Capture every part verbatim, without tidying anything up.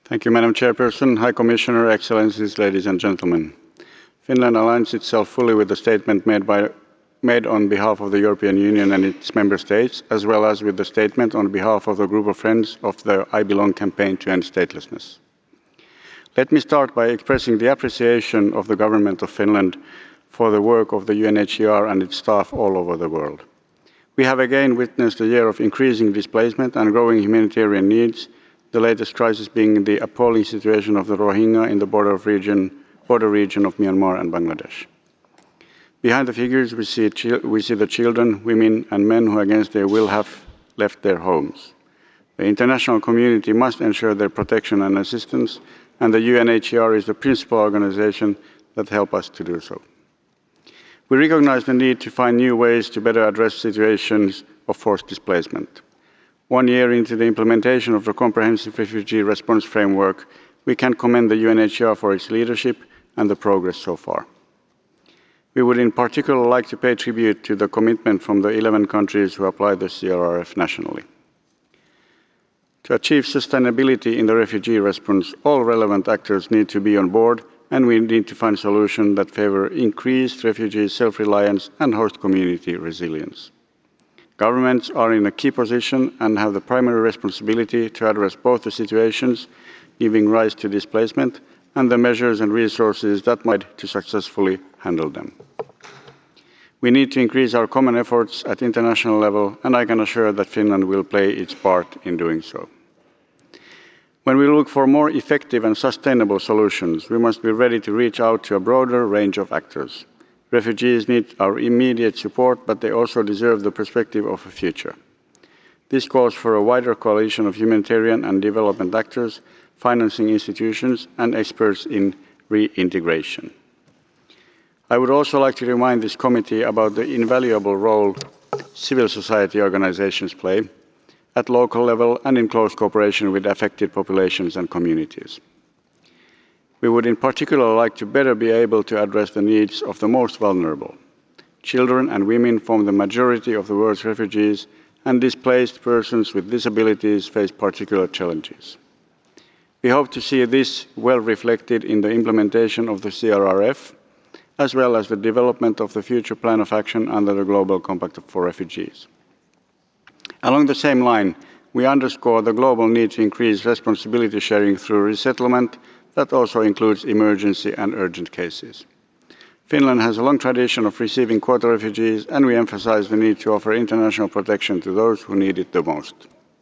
Thank you, Madam Chairperson, High Commissioner, Excellencies, ladies and gentlemen. Finland aligns itself fully with the statement made, by, made on behalf of the European Union and its member states, as well as with the statement on behalf of the group of friends of the I Belong campaign to end statelessness. Let me start by expressing the appreciation of the government of Finland for the work of the U N H C R and its staff all over the world. We have again witnessed a year of increasing displacement and growing humanitarian needs, the latest crisis being the appalling situation of the Rohingya in the border region, border region of Myanmar and Bangladesh. Behind the figures, we see, we see the children, women, and men who against their will have left their homes. The international community must ensure their protection and assistance, and the U N H C R is the principal organization that helps us to do so. We recognize the need to find new ways to better address situations of forced displacement. One year into the implementation of the Comprehensive Refugee Response Framework, we can commend the U N H C R for its leadership and the progress so far. We would in particular like to pay tribute to the commitment from the eleven countries who apply the C R R F nationally. To achieve sustainability in the refugee response, all relevant actors need to be on board, and we need to find solutions that favor increased refugee self-reliance and host community resilience. Governments are in a key position and have the primary responsibility to address both the situations giving rise to displacement and the measures and resources that might to successfully handle them. We need to increase our common efforts at international level, and I can assure that Finland will play its part in doing so. When we look for more effective and sustainable solutions, we must be ready to reach out to a broader range of actors. Refugees need our immediate support, but they also deserve the perspective of a future. This calls for a wider coalition of humanitarian and development actors, financing institutions, and experts in reintegration. I would also like to remind this committee about the invaluable role civil society organizations play at local level and in close cooperation with affected populations and communities. We would in particular like to better be able to address the needs of the most vulnerable. Children and women form the majority of the world's refugees, and displaced persons with disabilities face particular challenges. We hope to see this well reflected in the implementation of the C R R F, as well as the development of the future plan of action under the Global Compact for Refugees. Along the same line, we underscore the global need to increase responsibility sharing through resettlement that also includes emergency and urgent cases. Finland has a long tradition of receiving quota refugees, and we emphasize the need to offer international protection to those who need it the most.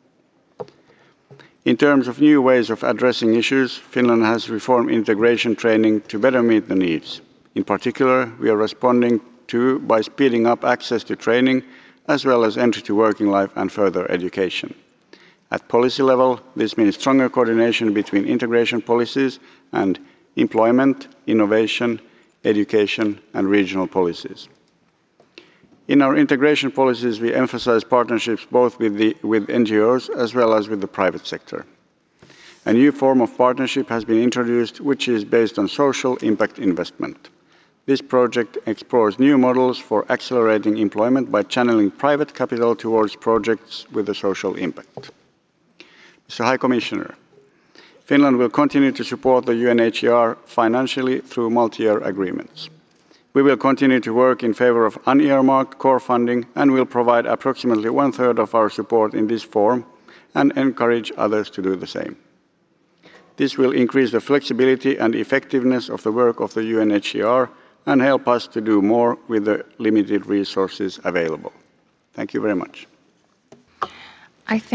In terms of new ways of addressing issues, Finland has reformed integration training to better meet the needs. In particular, we are responding to by speeding up access to training, as well as entry to working life and further education. At policy level, this means stronger coordination between integration policies and employment, innovation, education, and regional policies. In our integration policies, we emphasize partnerships both with, the, with N G Os as well as with the private sector. A new form of partnership has been introduced, which is based on social impact investment. This project explores new models for accelerating employment by channeling private capital towards projects with a social impact. Mister High Commissioner, Finland will continue to support the U N H C R financially through multi-year agreements. We will continue to work in favor of unearmarked core funding and will provide approximately one-third of our support in this form and encourage others to do the same. This will increase the flexibility and effectiveness of the work of the U N H C R and help us to do more with the limited resources available. Thank you very much. I think